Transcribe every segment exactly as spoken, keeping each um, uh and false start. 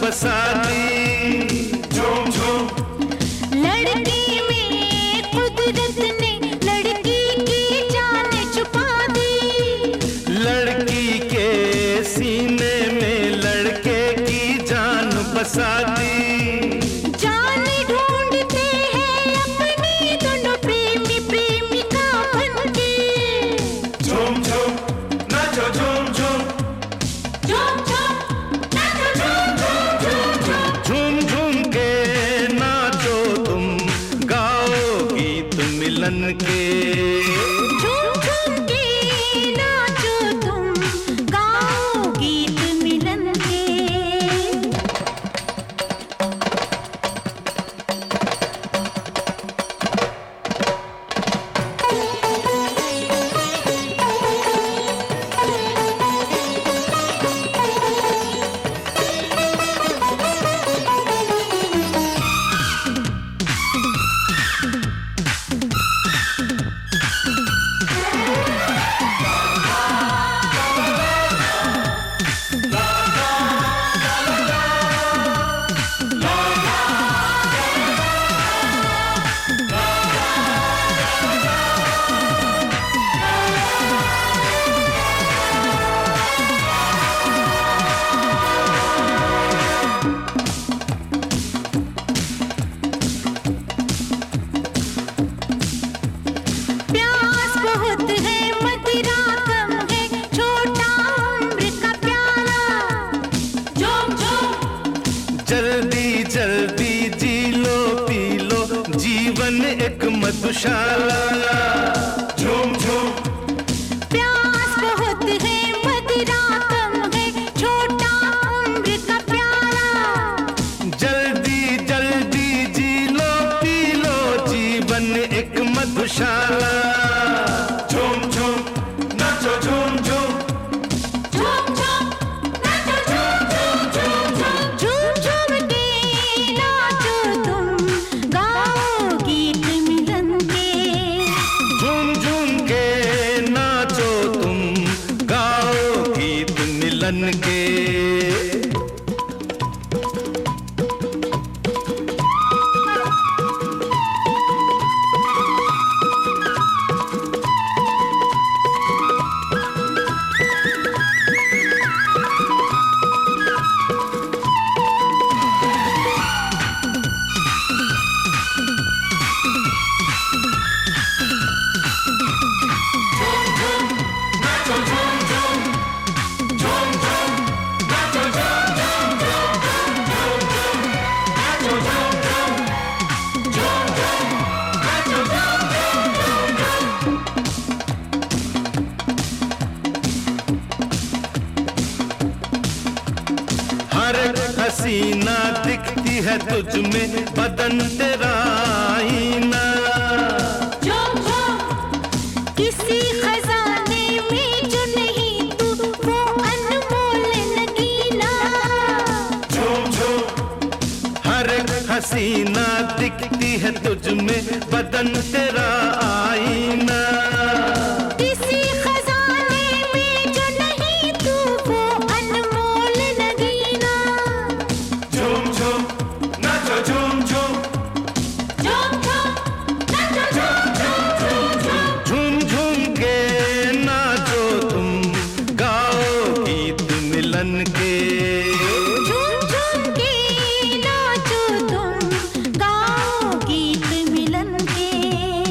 बसा दी। झूम झूम लड़की में कुदरत ने लड़की की जान छुपा दी। लड़की के सीने में लड़के की जान बसा दी। जान ढूंढते हैं अपनी दोनों प्रेमी प्रेमिका बनके। झूम झूम नाचो झूम झूम झूम झूम नाचो झूम झूम झूम झूम झूम के नाचो तुम, गाओ गीत मिलन के। झूम झूम के नाचो तुम, गाओ गीत मिलन के। प्यास बहुत है मदिरा कम है, छोटा उम्र का प्याला। झूम झूम जल्दी जल्दी जी लो पी लो, जीवन एक मधुशाला। झूम झूम प्यास बहुत है मदिरा कम है, छोटा उम्र का प्याला। जल्दी जल्दी जी लो पी लो, जीवन एक मधुशाला। झूम झूम नाचो झूम झूम झूम झूम नाचो झूम झूम झूम झूम झूम के नाचो तुम, गाओ गीत मिलन के। झूम झूम के नाचो तुम, गाओ गीत मिलन के। हर हसीना दिखती है तुझ में, बदन तेरा आईना। झूम झूम किसी खजाने में जो नहीं तू, वो अनमोल नगीना। झूम झूम हर हसीना दिखती है तुझ में, बदन तेरा आईना। किसी खजाने में जो नहीं तू, वो अनमोल नगीना। झूम झूम नाचो झूम झूम झूम झूम नाचो झूम झूम झूम झूम झूम के नाचो तुम, गाओ गीत मिलन के। झूम झूम के नाचो तुम, गाओ गीत मिलन के।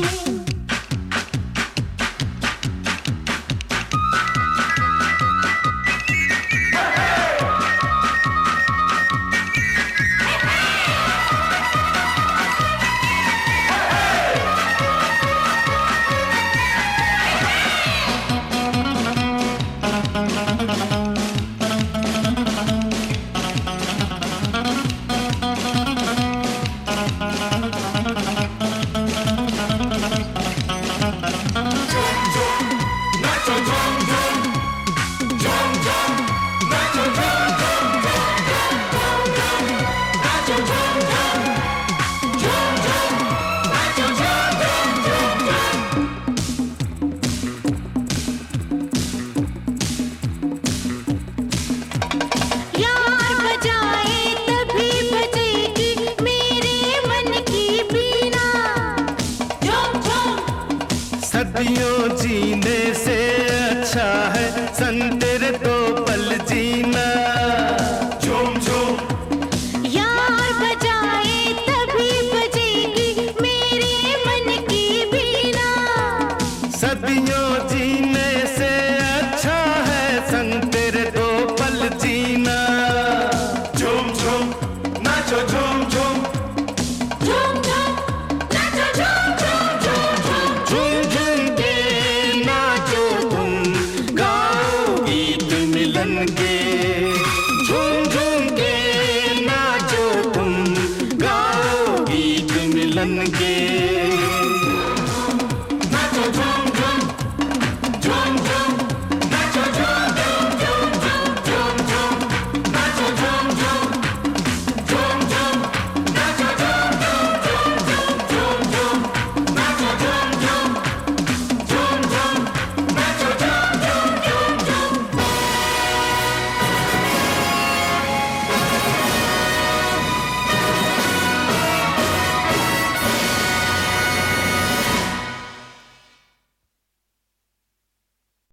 सदियों जीने से अच्छा है संग तेरे दो पल जीना। झूम झूम यार बजाए तभी बजेगी मेरे मन की बीना। सदियों जीने से अच्छा है संग तेरे दो पल जीना। झूम झूम नाचो झूम झूम झूम झूम नाचो झूम झूम झूम झूम। झूम झूम के नाचो तुम गाओ गीत मिलन के।